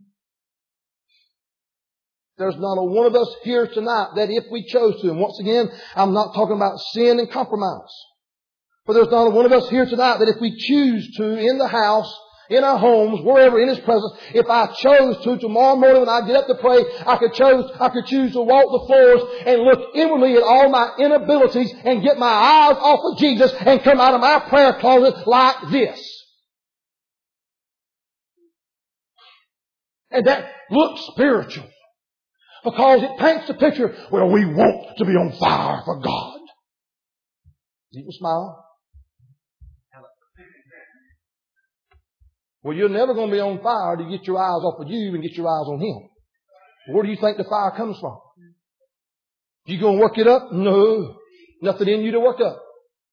There's not a one of us here tonight that if we chose to, and once again, I'm not talking about sin and compromise. But there's not a one of us here tonight that if we choose to, in the house, in our homes, wherever, in His presence, if I chose to, tomorrow morning when I get up to pray, I could choose to walk the floors and look inwardly at all my inabilities and get my eyes off of Jesus and come out of my prayer closet like this. And that looks spiritual. Because it paints the picture, well, we want to be on fire for God. People smile. Well, you're never going to be on fire to get your eyes off of you and get your eyes on Him. Where do you think the fire comes from? You going to work it up? No. Nothing in you to work up.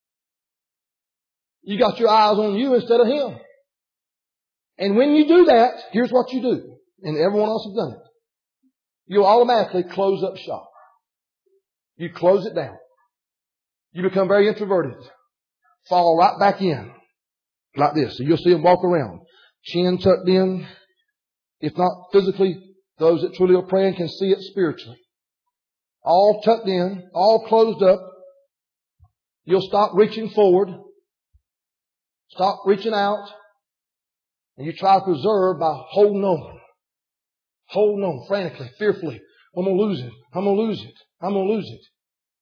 You got your eyes on you instead of Him. And when you do that, here's what you do. And everyone else has done it. You'll automatically close up shop. You close it down. You become very introverted. Fall right back in. Like this. So you'll see them walk around. Chin tucked in. If not physically, those that truly are praying can see it spiritually. All tucked in. All closed up. You'll stop reaching forward. Stop reaching out. And you try to preserve by holding on. Holding on frantically, fearfully. I'm going to lose it. I'm going to lose it. I'm going to lose it.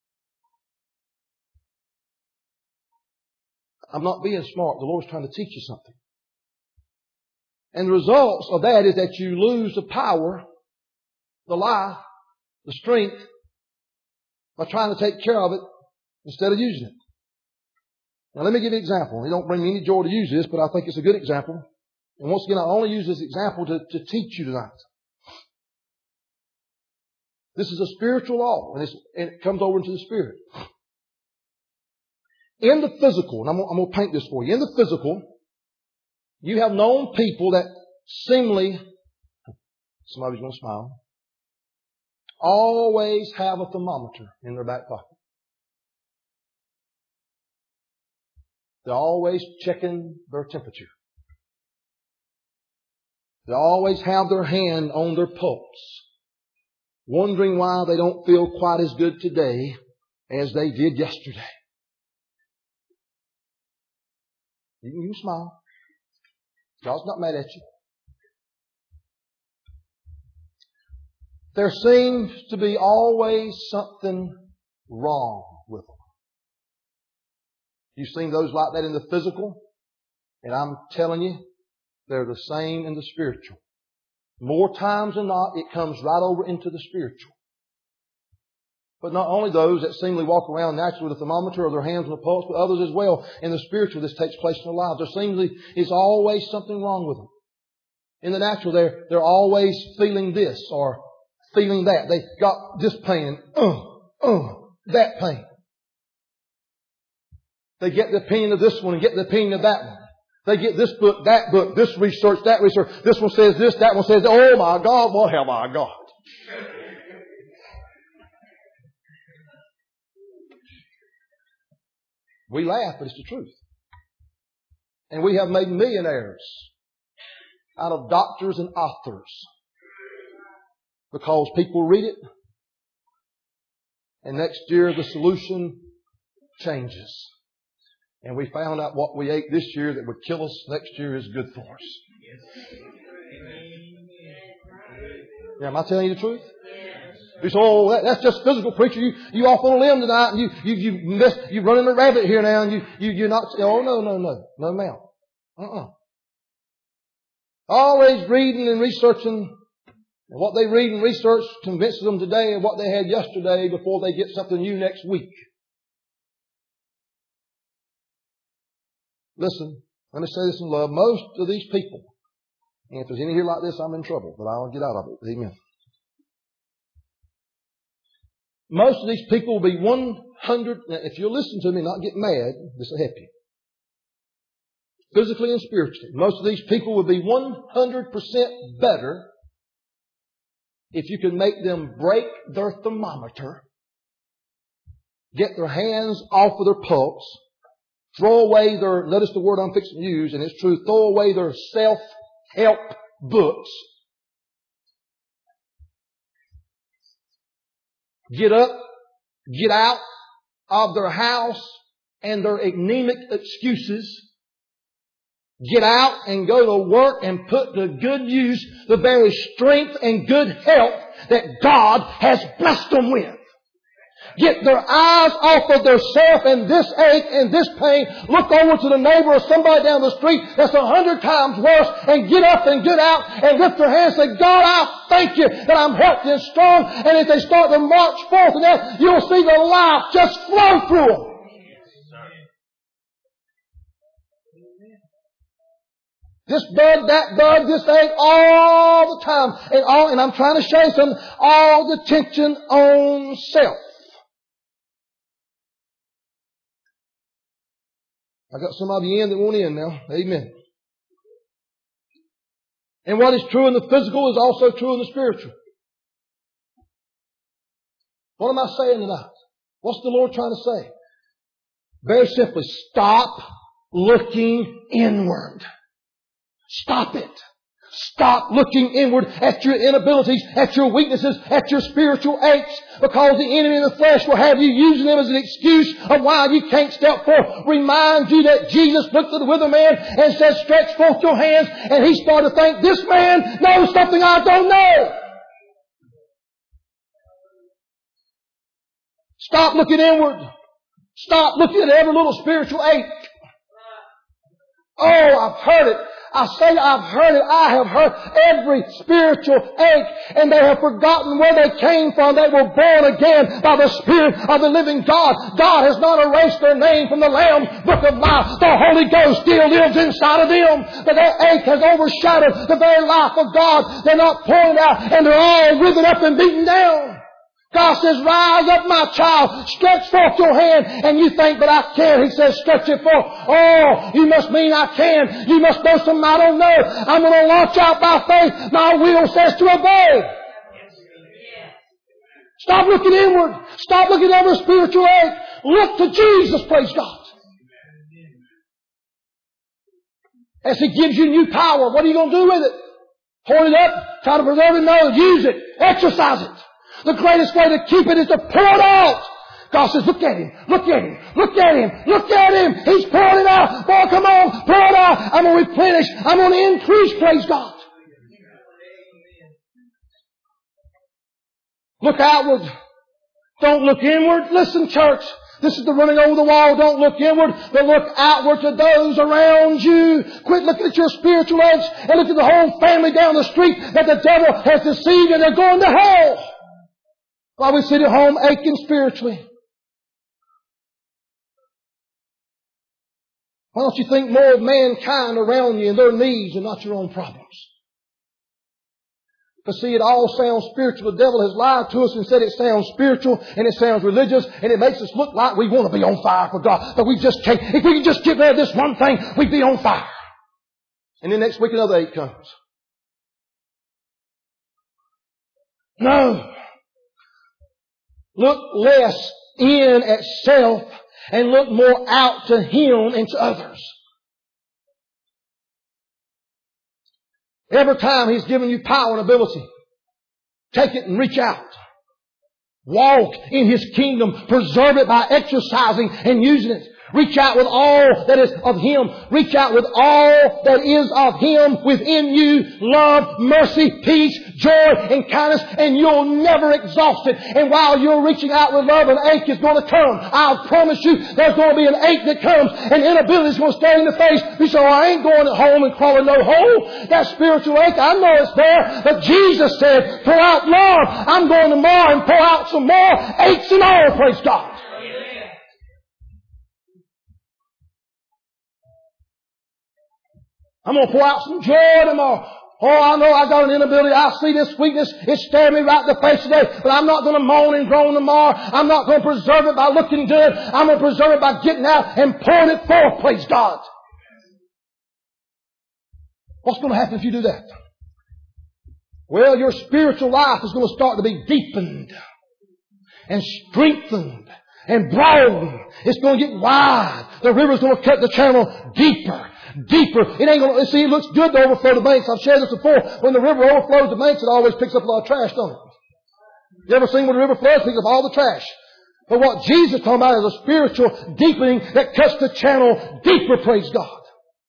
I'm not being smart. The Lord's trying to teach you something. And the results of that is that you lose the power, the life, the strength by trying to take care of it instead of using it. Now let me give you an example. It don't bring me any joy to use this, but I think it's a good example. And once again, I only use this example to teach you tonight. This is a spiritual law, and it comes over into the spirit. In the physical, and I'm going to paint this for you. In the physical, you have known people that seemingly, somebody's going to smile, always have a thermometer in their back pocket. They're always checking their temperature. They always have their hand on their pulse, wondering why they don't feel quite as good today as they did yesterday. You can smile. God's not mad at you. There seems to be always something wrong with them. You've seen those like that in the physical, and I'm telling you, they're the same in the spiritual. More times than not, it comes right over into the spiritual. But not only those that seemingly walk around naturally with a thermometer or their hands on the pulse, but others as well. In the spiritual, this takes place in their lives. There seemingly is always something wrong with them. In the natural, they're always feeling this or feeling that. They got this pain, that pain. They get the opinion of this one and get the opinion of that one. They get this book, this research, that research. This one says this, that one says that. Oh my God, what have I got? We laugh, but it's the truth. And we have made millionaires out of doctors and authors because people read it, and next year the solution changes. And we found out what we ate this year that would kill us next year is good for us. Yeah, am I telling you the truth? You say, oh, that's just physical, preacher. You off on a limb tonight, and you running a rabbit here now, and you're not. Oh no, ma'am. Always reading and researching, and what they read and research convinces them today of what they had yesterday before they get something new next week. Listen, let me say this in love. Most of these people, and if there's any here like this, I'm in trouble, but I'll get out of it. Amen. Most of these people will be 100, if you'll listen to me, not get mad, this will help you. Physically and spiritually. Most of these people will be 100% better if you can make them break their thermometer, get their hands off of their pulse, throw away their, notice the word I'm fixing to use, and it's true, throw away their self-help books. Get up, get out of their house and their anemic excuses. Get out and go to work and put to good use the very strength and good health that God has blessed them with. Get their eyes off of their self and this ache and this pain. Look over to the neighbor or somebody down the street that's 100 times worse and get up and get out and lift their hands and say, God, I thank you that I'm healthy and strong. And as they start to march forth in that, you'll see the life just flow through them. This bug, that bug, this ache, all the time. And I'm trying to show you something, all the tension on self. I got some of you in that won't in now. Amen. And what is true in the physical is also true in the spiritual. What am I saying tonight? What's the Lord trying to say? Very simply, stop looking inward. Stop it. Stop looking inward at your inabilities, at your weaknesses, at your spiritual aches, because the enemy in the flesh will have you using them as an excuse of why you can't step forth. Remind you that Jesus looked at the withered man and said, stretch forth your hands, and he started to think, this man knows something I don't know. Stop looking inward. Stop looking at every little spiritual ache. Oh, I've heard it. I say I've heard it. I have heard every spiritual ache, and they have forgotten where they came from. They were born again by the Spirit of the living God. God has not erased their name from the Lamb's book of life. The Holy Ghost still lives inside of them. But their ache has overshadowed the very life of God. They're not pouring out, and they're all withered up and beaten down. God says, rise up, my child. Stretch forth your hand. And you think, but I can't. He says, stretch it forth. Oh, you must mean I can. You must know something I don't know. I'm going to launch out by faith. My will says to obey. Stop looking inward. Stop looking at every spiritual ache. Look to Jesus, praise God. As He gives you new power, what are you going to do with it? Hold it up. Try to preserve it? No, use it. Exercise it. The greatest way to keep it is to pour it out. God says, look at him, look at him, look at him, look at him. He's pouring it out. Boy, come on, pour it out. I'm going to replenish. I'm going to increase, praise God. Look outward. Don't look inward. Listen, church. This is the running over the wall. Don't look inward, but look outward to those around you. Quit looking at your spiritual edge and look at the whole family down the street that the devil has deceived and they're going to hell. While we sit at home aching spiritually. Why don't you think more of mankind around you and their needs and not your own problems? But see, it all sounds spiritual. The devil has lied to us and said it sounds spiritual and it sounds religious and it makes us look like we want to be on fire for God. But we just can't. If we can just get rid of this one thing, we'd be on fire. And then next week another ache comes. No. Look less in at self and look more out to Him and to others. Every time He's given you power and ability, take it and reach out. Walk in His kingdom. Preserve it by exercising and using it. Reach out with all that is of Him. Reach out with all that is of Him within you. Love, mercy, peace, joy, and kindness. And you'll never exhaust it. And while you're reaching out with love, an ache is going to come. I'll promise you there's going to be an ache that comes. And inability is going to stare in the face. You say, oh, I ain't going home and crawling no hole. That spiritual ache, I know it's there. But Jesus said, pour out love. I'm going tomorrow and pour out some more aches and all, praise God. I'm going to pour out some joy tomorrow. Oh, I know I got an inability. I see this weakness. It's staring me right in the face today. But I'm not going to moan and groan tomorrow. I'm not going to preserve it by looking good. I'm going to preserve it by getting out and pouring it forth, praise God. What's going to happen if you do that? Well, your spiritual life is going to start to be deepened and strengthened and broadened. It's going to get wide. The river's going to cut the channel deeper. Deeper. It ain't going to, see, it looks good to overflow the banks. I've shared this before. When the river overflows the banks, it always picks up a lot of trash, don't it? You ever seen when the river flows? It picks up all the trash. But what Jesus is talking about is a spiritual deepening that cuts the channel deeper, praise God.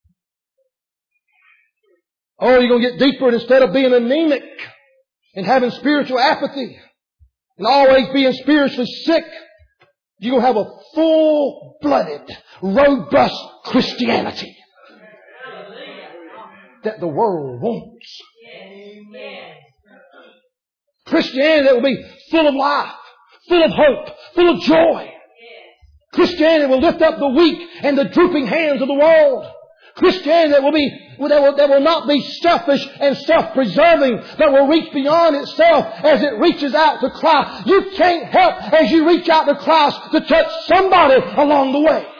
Oh, you're going to get deeper, and instead of being anemic and having spiritual apathy and always being spiritually sick, you're going to have a full-blooded, robust Christianity that the world wants. Christianity that will be full of life, full of hope, full of joy. Christianity will lift up the weak and the drooping hands of the world. Christianity that will not be selfish and self-preserving, but will reach beyond itself as it reaches out to Christ. You can't help as you reach out to Christ to touch somebody along the way.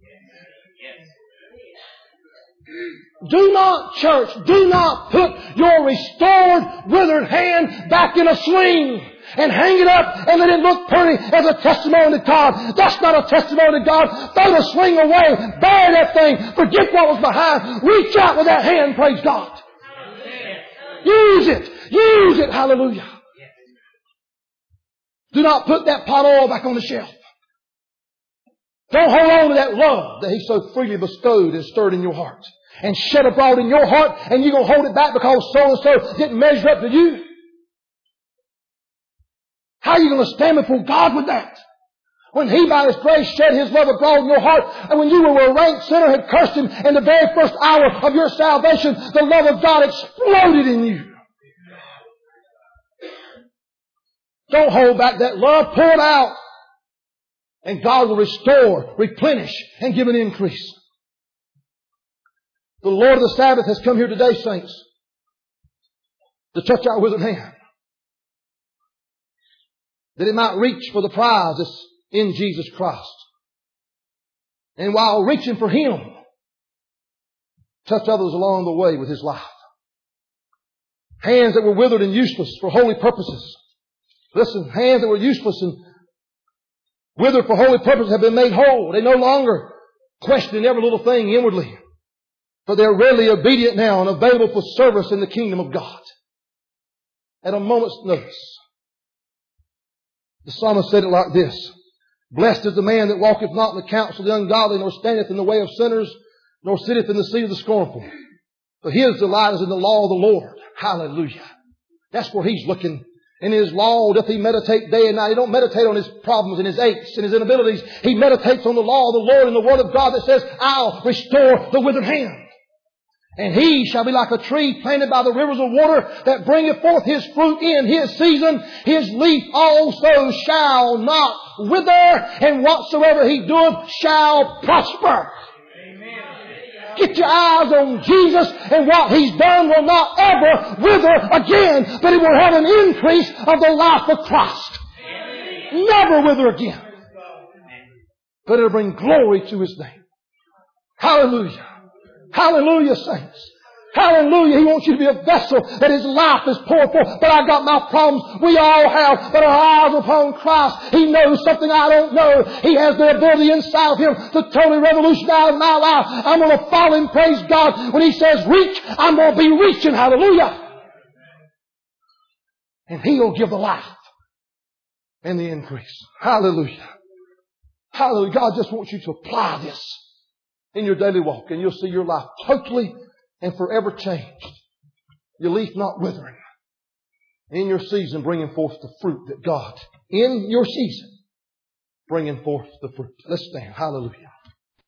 Do not, church, do not put your restored, withered hand back in a sling. and hang it up and let it look pretty as a testimony to God. That's not a testimony to God. Throw the sling away. Bury that thing. Forget what was behind. Reach out with that hand. Praise God. Use it. Use it. Hallelujah. Do not put that pot of oil back on the shelf. Don't hold on to that love that He so freely bestowed and stirred in your heart and shed abroad in your heart, and you're going to hold it back because so-and-so didn't measure up to you. How are you going to stand before God with that? When He by His grace shed His love abroad in your heart, and when you were a rank sinner had cursed Him in the very first hour of your salvation, the love of God exploded in you. Don't hold back that love. Pour it out. And God will restore, replenish, and give an increase. The Lord of the Sabbath has come here today, saints, to touch our withered hand, that it might reach for the prize that's in Jesus Christ. And while reaching for Him, touch others along the way with His life. Hands that were withered and useless for holy purposes. Listen, hands that were useless and withered for holy purposes have been made whole. They no longer question every little thing inwardly, but they're readily obedient now and available for service in the kingdom of God at a moment's notice. The psalmist said it like this: Blessed is the man that walketh not in the counsel of the ungodly, nor standeth in the way of sinners, nor sitteth in the seat of the scornful. For his delight is in the law of the Lord. Hallelujah. That's where he's looking. In His law doth he meditate day and night. He don't meditate on his problems and his aches and his inabilities. He meditates on the law of the Lord and the Word of God that says, I'll restore the withered hand. And he shall be like a tree planted by the rivers of water that bringeth forth his fruit in his season. His leaf also shall not wither, and whatsoever he doeth shall prosper. Get your eyes on Jesus, and what He's done will not ever wither again, but it will have an increase of the life of Christ. Never wither again. But it'll bring glory to His name. Hallelujah. Hallelujah, saints. Hallelujah. He wants you to be a vessel that His life is poured forth. But I got my problems. We all have. But our eyes are upon Christ. He knows something I don't know. He has the ability inside of Him to totally revolutionize my life. I'm going to follow Him, praise God. When He says reach, I'm going to be reaching. Hallelujah. And He'll give the life and the increase. Hallelujah. Hallelujah. God just wants you to apply this in your daily walk, and you'll see your life totally and forever changed. Your leaf not withering. In your season, bringing forth the fruit that God, in your season, bringing forth the fruit. Let's stand. Hallelujah.